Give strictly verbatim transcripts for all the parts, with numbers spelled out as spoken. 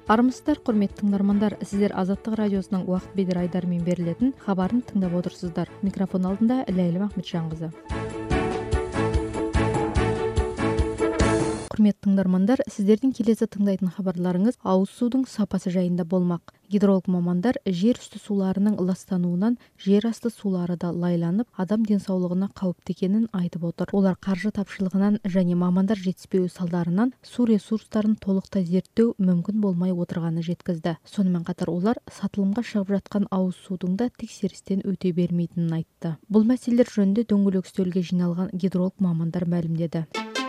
Армысыздар, құрметті тыңдармандар, сіздер Азаттық радиосының уақыт бедер айдарымен берілетін хабарын тыңдап отырсыздар. Микрофон алдында Ләйлім Ахметжанқызы. Құрметті тыңдармандар, сіздердің келесі тыңдайтын хабарларыңыз ауыз судың сапасы жайында болмақ. Гидролог мамандар жер үсті суларының ластануынан жер асты сулары да лайланып, адам денсаулығына қауіпті екенін айтып отыр. Олар қаржы тапшылығынан және мамандар жетіспеуі салдарынан су ресурстарын толықтай зерттеу мүмкін болмай отырғаны жеткізді. Сонымен қатар олар сатылымға шығып жатқан ауыз судың да тексерістен өте бермейтінін айтты. Бұл мәселелер жөнінде дөңгелек үстелге жиналған гидролог мамандар мәлімдеді.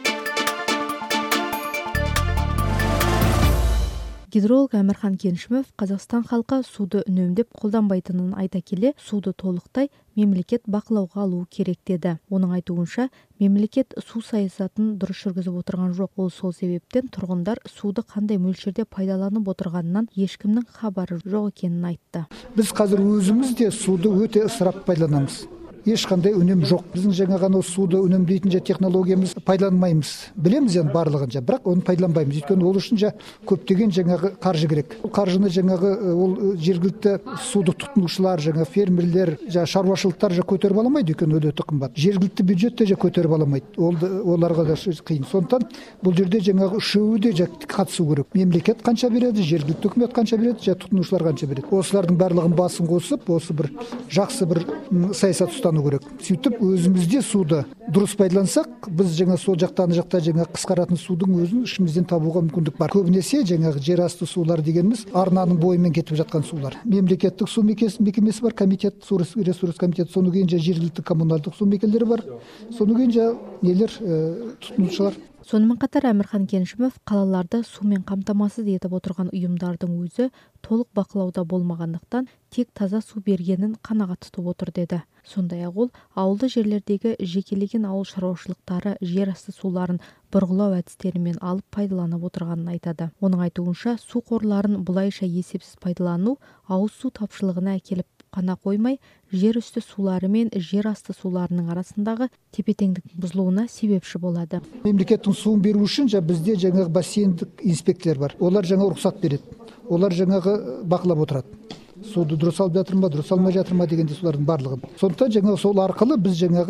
Гидролог Әмірхан Кеншімов Қазақстан халқы суды үнемдеп қолданбайтынын айта келе, суды толықтай мемлекет бақылауға алуы керек деді. Оның айтуынша, мемлекет су саясатын дұрыс жүргізіп отырған жоқ. Ол сол себептен тұрғындар суды қандай мөлшерде пайдаланып отырғанынан ешкімнің хабары жоқ екенін айтты. Біз қазір өзіміз де суды өте ысырап пайдаланамыз. Ешқандай үнем жоқ. Біздің жаңағы суды үнемдейтін технологиямыз пайдаланбаймыз. Білеміз енді барлығын, бірақ оны пайдаланбаймыз. Өйткені ол үшін көптеген жаңағы қаржы керек. Қаржыны жаңағы ол жергілікті суды тұтынушылар, жаңағы фермерлер, шаруашылықтар көтеріп аламайды, өйткені өте қымбат. Жергілікті бюджет те көтеріп аламайды. Ол оларға да қиын. Сондықтан бұл жерде жаңағы үшеуі де қатысу керек. Мемлекет қанша береді, жергілікті үкімет қанша береді, тұтынушылар қанша береді. Осылардың барлығын басын қосып, осы бір жақсы бір саясат ұстану керек. Сөйтіп өзімізде суды дұрыс пайдалансақ, біз жаңа сол жақтан жақта жаңа қысқаратын судың өзін ішімізден табуға мүмкіндік бар. Көбінесе жаңағы жер асты сулар дегеніміз арнаның бойымен кетіп жатқан сулар. Мемлекеттік су мекемесі бар, комитет, су ресурс комитеті, соны кейін жергілікті коммуналдық су мекемелері бар. Соны кейін нелер тұтынушылар. Сонымен қатар Әмірхан Кеншімов қалаларды сумен қамтамасыз етіп отырған ұйымдардың өзі толық бақылауда болмағандықтан тек таза су бергенін қанағат тұтып отыр деді. Сондай-ақ ол ауылды жерлердегі жекелеген ауыл шаруашылықтары жер асты суларын бұрғылау әдістерімен алып пайдаланып отырғанын айтады. Оның айтуынша, су қорларын бұлайша есепсіз пайдалану ауыз су тапшылығына әкеліп қана қоймай, жер үсті сулары мен жер асты суларының арасындағы тепе-теңдіктің бұзылуына себепші болады. Мемлекеттің суын беру үшін бізде жаңағы бассейндік инспекторлар бар. Олар жаңа рұқсат береді. Олар жаңағы бақылап отырады. Суды дұрыс алып жатыр ма, дұрыс алмай жатыр ма дегенде солардың барлығын. Сондықтан жаңағы сол арқылы біз жаңағы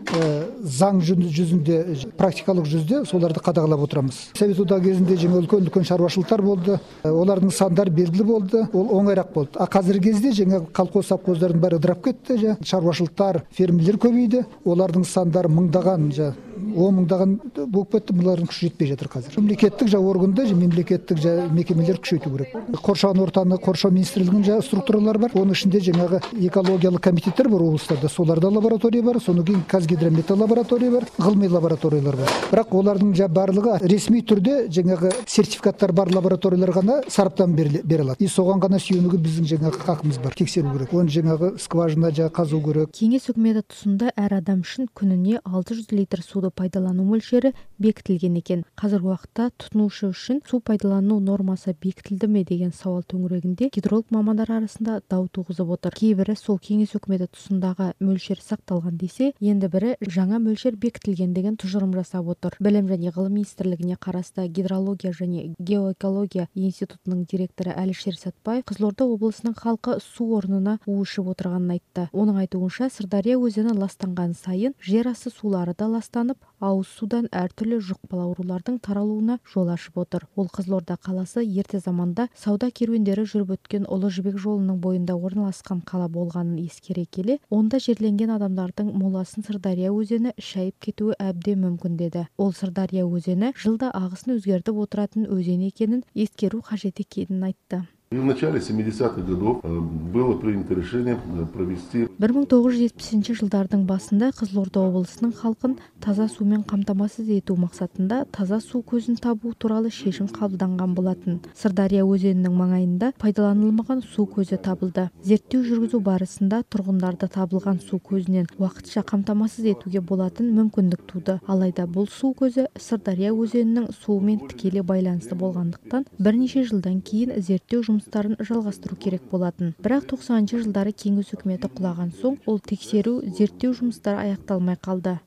заң жүзінде, практикалық жүзде соларды қадағалап отырамыз. Совет одағы кезінде жаңа үлкен-үлкен шаруашылықтар болды. Олардың сандары белгілі болды. Ол оңайрақ болды. А қазіргі кезде жаңағы колхоз совхоздардың бәрі ыдырап кетті. Шаруашылықтар, фермерлер көбейді. Олардың сандары мыңдаған, он мыңдаған болып кетті. Бұлардың күші жетпей жатыр қазір. Мемлекеттік органда, мемлекеттік мекемелер күшейту керек. Қоршаған ортаны қоршау министрлігінің структуралар бар. Оның ішінде жаңағы экологиялық комитеттер бар облыстарда. Соларда лаборатория бар. Соны кейін Қазгидромет лаборатория бар, ғылыми лабораториялар бар. Бірақ олардың барлығы ресми түрде жаңағы сертификаттар бар лабораториялар ғана сараптама бере алады. И соған ғана сүйенуге біздің жаңағы хақымыз бар. Тексеру керек. Оны жаңағы скважина қазу керек. Кеңес үкіметі тұсында әр адам үшін күніне алты жүз литр суды пайдалану мөлшері бекітілген екен. Қазіргі уақытта тұтынушы үшін су пайдалану нормасы бекітілді ме деген сауал төңірегінде гидролог мамандар арасында дау туғызып отыр. Кейбірі сол кеңес үкіметі тұсындағы мөлшер сақталған десе, енді бірі жаңа мөлшер бекітілген деген тұжырым жасап отыр. Білім және ғылым министрлігіне қарасты гидрология және геоэкология институтының директоры Әлішер Сәтбаев Қызылорда облысының халқы су орнына у ішіп отырғанын айтты. Оның айтуынша, Сырдария өзені ластанған сайын жер асты сулары да ластанып, ауыз судан әртүрлі жұқпалы аурулардың таралуына жол ашып отыр. Ол Қызылорда қаласы ерте заманда сауда керуендері жүріп өткен Ұлы Жібек жолының бойында орналасқан қала болғанын ескере келе, онда жерленген адамдардың моласын Сырдария өзені шайып кетуі әбден мүмкін деді. Ол Сырдария өзені жылда ағысын өзгертіп отыратын өзен екенін ескеру қажет екенін айтты. В начале семидесятых годов было принято решение провести. бір мың тоғыз жүз жетпісінші жылдардың басында Қызылорда облысының халқын таза сумен қамтамасыз ету мақсатында таза су көзін табу туралы шешім қабылданған болатын. Сырдария өзенінің маңайында пайдаланылмаған су көзі табылды. Зерттеу жүргізу барысында тұрғындарды табылған су көзінен уақытша қамтамасыз етуге болатын мүмкіндік туды. Алайда бұл су көзі Сырдария өзенінің суымен тікелей байланысты болғандықтан бірнеше жылдан кейін зерттеу жұмыстарын жалғастыру керек болатын. Бірақ тоқсаныншы жылдары кеңес үкіметі құлаған соң ол тексеру, зерттеу жұмыстары аяқталмай қалды.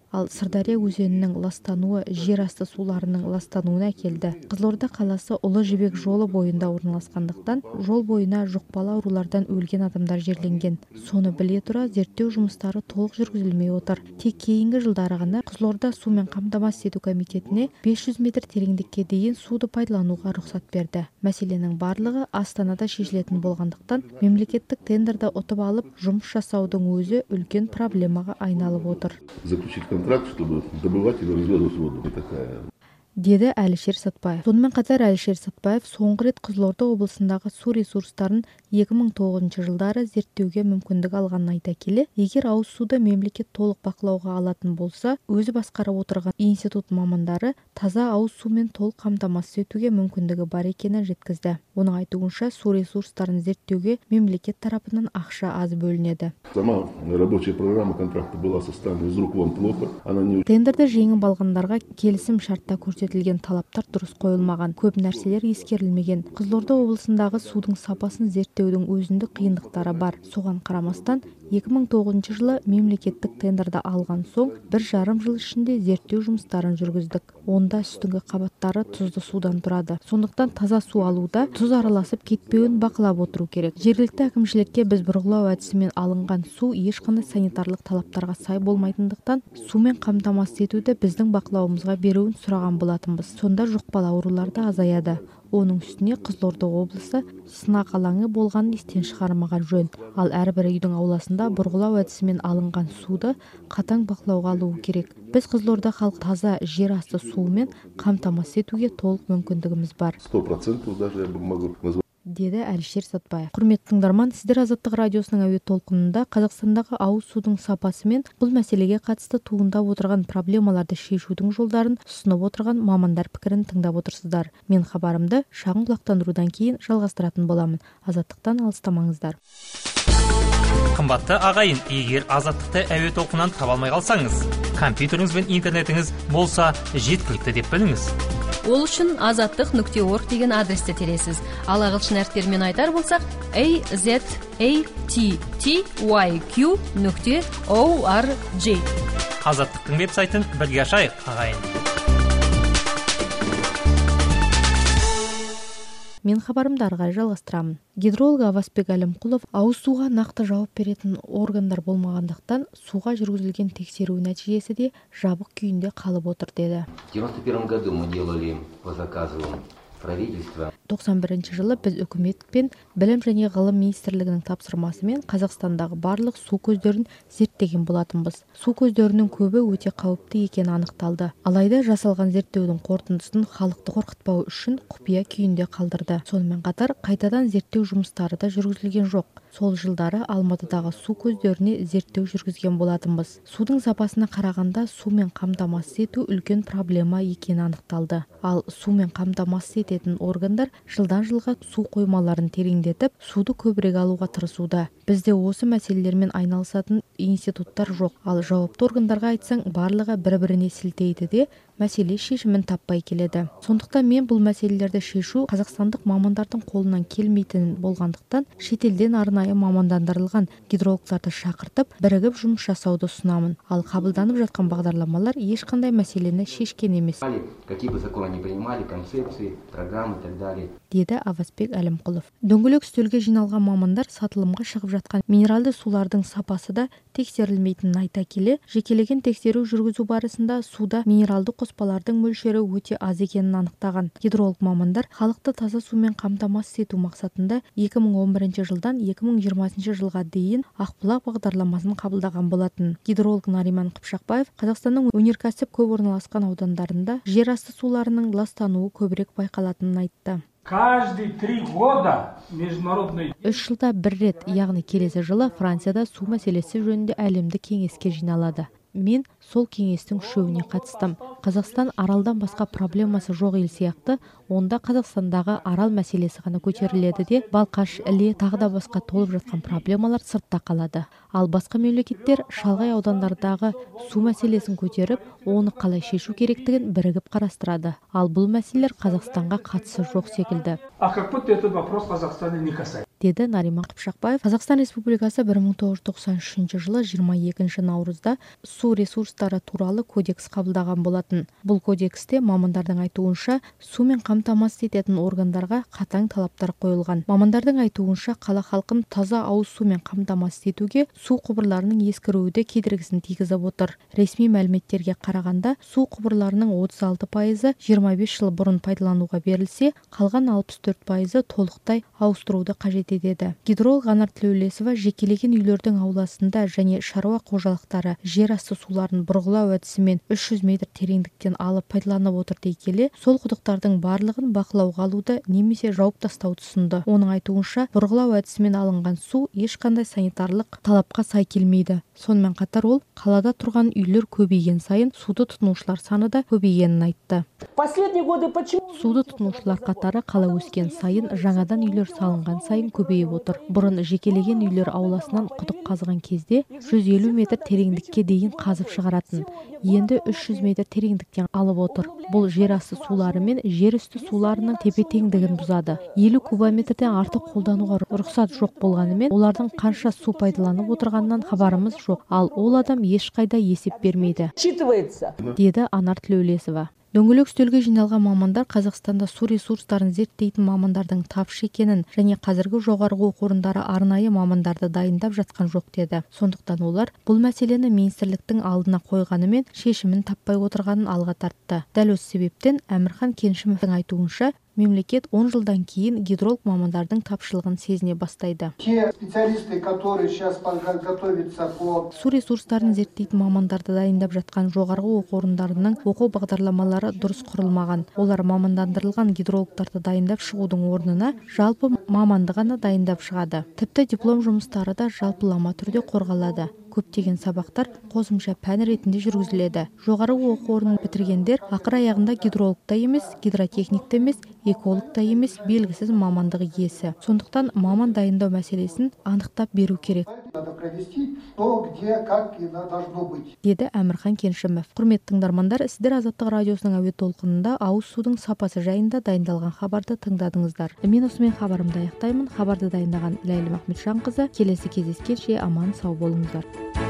Ал Сырдария өзенінің ластануы жер асты суларының ластануына әкелді. Қызылорда қаласы Ұлы Жібек жолы бойында орналасқандықтан, жол бойына жұқпалы аурулардан өлген адамдар жерленген. Соны біле тұра зерттеу жұмыстары толық жүргізілмей отыр. Тек кейінгі жылдары ғана Қызылорда сумен қамтамасыз ету комитетіне бес жүз метр тереңдікке дейін суды пайдалануға рұқсат берді. Мәселенің барлығы Астанада шешілетін болғандықтан, мемлекеттік тендерді ұтып алып, жұмыс жасаудың өзі үлкен проблемаға айналып отыр. Заключить контракт, чтобы добывать или разведывать воду. И такая... деді Әлішер Сатпаев. Сонымен қатар Әлішер Сатпаев соңғы рет Қызылорда облысындағы су ресурстарын екі мың тоғызыншы жылдары зерттеуге мүмкіндік алғанын айта келе, егер ауыз суды мемлекет толық бақылауға алатын болса, өзі басқарып отырған институт мамандары таза ауыз сумен толық қамтамасыз етуге мүмкіндігі бар екенін жеткізді. Оның айтуынша, су ресурстарын зерттеуге мемлекет тарапынан ақша аз бөлінеді. Сама рабочая программа контракта была составлена из рук вон плохо. Она не... Тендерді жеңіп алғандарға келісім шартта көрсетілген талаптар дұрыс қойылмаған, көп нәрселер ескерілмеген. Қызылорда облысындағы судың сапасын зерттеудің өзіндік қиындықтары бар. Соған қарамастан, екі мың тоғызыншы жылы мемлекеттік тендерді алған соң, бір жарым жыл ішінде зерттеу жұмыстарын жүргіздік. Онда үстіңгі қабаттары тұзды судан тұрады. Сондықтан таза су алуда тұз араласып кетпеуін бақылап отыру керек. Жергілікті әкімшілікке біз бұрғылау әдісімен алынған су ешқандай санитарлық талаптарға сай болмайтындықтан, сумен қамтамасыз етуді біздің бақылауымызға беруін сұраған болатынбыз. Сонда жұқпалы аурулар да азаяды. Оның үстіне Қызылорда облысы сынақ алаңы болғанын естен шығармаған жөн. Ал әрбір үйдің ауласында бұрғылау әдісімен алынған суды қатаң бақылауға алуы керек. Біз Қызылорда халық таза жер асты суымен қамтамасыз етуге толық мүмкіндігіміз бар. сто процентов даже я могу назвать. Деді Әлішер Сатпаев. Құрметті тыңдарман, сіздер Азаттық радиосының әуе толқынында Қазақстандағы ауыз судың сапасы мен бұл мәселеге қатысты туындап отырған проблемаларды шешудің жолдарын ұсынып отырған мамандар пікірін тыңдап отырсыздар. Мен хабарымды шағын құлақтандырудан кейін жалғастыратын боламын. Азаттықтан алыстамаңыздар. Қымбатты ағайын, егер Азаттықты әуе толқынынан таба алмай қалсаңыз, компьютеріңіз бен интернетіңіз болса жеткілікті деп біліңіз. Ол үшін азаттық нүкте орг деген адресті тересіз. Ал ағылшын әріптерімен айтар болсақ, a z a t t y q нүкте org. Азаттықтың веб-сайтын бірге ашайық, ағайын. Мен хабарымды ары қарай жалғастырамын. Гидролог Авасбек Әлімқұлов ауыз суға нақты жауап беретін органдар болмағандықтан суға жүргізілген тексеру нәтижесі де жабық күйінде қалып отыр деді. В девяносто первом году мы делали по заказу правительства. тоқсан бірінші жылы біз үкімет пен білім және ғылым министрлігінің тапсырмасымен Қазақстандағы барлық су көздерін зерттеген болатынбыз. Су көздерінің көбі өте қауіпті екені анықталды. Алайда жасалған зерттеудің қорытындысын халықты қорқытпау үшін құпия күйінде қалдырды. Сонымен қатар қайтадан зерттеу жұмыстары да жүргізілген жоқ. Сол жылдары Алматыдағы су көздеріне зерттеу жүргізген болатынбыз. Судың сапасына қарағанда сумен қамтамасыз ету үлкен проблема екені анықталды. Ал сумен қамтамасыз ететін органдар жылдан жылға су қоймаларын тереңдетіп, суды көбірек алуға тырысуда. Бізде осы мәселелермен айналысатын институттар жоқ. Ал жауапты органдарға айтсаң, барлығы бір-біріне сілтейді де мәселе шешімін таппай келеді. Сондықтан мен бұл мәселелерді шешу қазақстандық мамандардың қолынан келмейтінін болғандықтан, шетелден арнайы мамандандырылған гидрологтарды шақыртып, бірігіп жұмыс жасауды ұсынамын. Ал қабылданып жатқан бағдарламалар ешқандай мәселені шешкен емес. Какие бы законы не принимали, концепции, программы и так далее. Деді Авасбек Әлімқұлов. Дөңгелек үстелге жиналған мамандар сатылымға шығып жатқан минералды сулардың сапасы да тексерілмейтінін айта келе, жекелеген тексеру жүргізу барысында суда минералды қоспалардың мөлшері өте аз екенін анықтаған. Гидролог мамандар халықты таза сумен қамтамасыз ету мақсатында екі мың он бірінші жылдан екі мың жиырмасыншы жылға дейін Ақбұлақ бағдарламасын қабылдаған болатын. Гидролог Нариман Қыпшақбаев Қазақстанның өнеркәсіп көп орналасқан аудандарында жер асты суларының ластануы көбірек байқалатынын айтты. Каждые три года международный... Үш жылда бір рет, яғни келесі жылы Францияда су мәселесі жөнінде әлемдік кеңеске жиналады. Мен сол кеңестің үшеуіне қатыстым. Қазақстан аралдан басқа проблемасы жоқ ел сияқты, онда Қазақстандағы арал мәселесі ғана көтеріледі де, Балқаш, Іле, тағы да басқа толып жатқан проблемалар сыртта қалады. Ал басқа мемлекеттер шалғай аудандардағы су мәселесін көтеріп, оны қалай шешу керектігін бірігіп қарастырады. Ал бұл мәселелер Қазақстанға қатысы жоқ секілді. А как будто этот вопрос Казахстана не касается. Деді Нариман Қыпшақбаев. Қазақстан Республикасы бір мың тоғыз жүз тоқсан үшінші жылы жиырма екінші наурызда су ресурстары жұмыстары туралы кодекс қабылдаған болатын. Бұл кодексте мамандардың айтуынша сумен қамтамасыз ететін органдарға қатаң талаптар қойылған. Мамандардың айтуынша қала халқын таза ауыз сумен қамтамасыз етуге су құбырларының ескіруі де кедергісін тигізіп отыр. Ресми мәліметтерге қарағанда су құбырларының отыз алты пайызы жиырма бес жыл бұрын пайдалануға берілсе, қалған алпыс төрт пайызы толықтай ауыстыруды қажет етеді. Гидролог Анар Тілеулесова жекелеген үйлердің ауласында және шаруа қожалықтары жер асты суларын бұрғылау әдісімен үш жүз метр тереңдіктен алып пайдаланып отыр дей келе, сол құдықтардың барлығын бақылауға алуды немесе жауып тастауды ұсынды. Оның айтуынша, бұрғылау әдісімен алынған су ешқандай санитарлық талапқа сай келмейді. Сонымен қатар ол қалада тұрған үйлер көбейген сайын суды тұтынушылар саны да көбейгенін айтты. Суды тұтынушылар қатары қала өскен сайын жаңадан үйлер салынған сайын көбейіп отыр. Бұрын жекелеген үйлер ауласынан құдық қазған кезде жүз елу метр тереңдікке дейін қазып шығаратын. Енді үш жүз метр тереңдіктен алып отыр. Бұл жер асты сулары мен жер үсті суларының тепе-теңдігін бұзады. елу кубометрден артық қолдануға рұқсат жоқ болғанымен, олардың қанша су пайдаланып отырғанынан хабарымыз жоқ, ал ол адам ешқайда есеп бермейді, деді Анар Тілеулесова. Дөңгелек үстелге жиналған мамандар Қазақстанда су ресурстарын зерттейтін мамандардың тапшы екенін және қазіргі жоғарғы оқу орындары арнайы мамандарды дайындап жатқан жоқ деді. Сондықтан олар бұл мәселені министрліктің алдына қойғанымен шешімін таппай отырғанын алға тартты. Дәл осы себептен Әмірхан Кеншімовтың айтуынша, мемлекет он жылдан кейін гидролог мамандардың тапшылығын сезіне бастайды. Су ресурстарын зерттейтін мамандарды дайындап жатқан жоғарғы оқу орындарының оқу бағдарламалары дұрыс құрылмаған. Олар мамандандырылған гидрологтарды дайындап шығудың орнына жалпы маманды ғана дайындап шығады. Тіпті диплом жұмыстары да жалпылама түрде қорғалады. Көптеген сабақтар қосымша пән ретінде жүргізіледі. Жоғарғы оқу орнын бітіргендер ақыр аяғында гидролог та емес, гидротехник та емес, эколог та емес, белгісіз мамандығы иесі. Сондықтан маман дайындау мәселесін анықтап беру керек, деді Әмірхан Кеншімов. Құрметті тыңдармандар, сіздер Азаттық радиосының әуе толқынында ауыз судың сапасы жайында дайындалған хабарды тыңдадыңыздар. Мен осымен хабарымды аяқтаймын. Хабарды дайындаған Ләйлім Ахметжанқызы. Келесі кездескенше аман сау болыңыздар.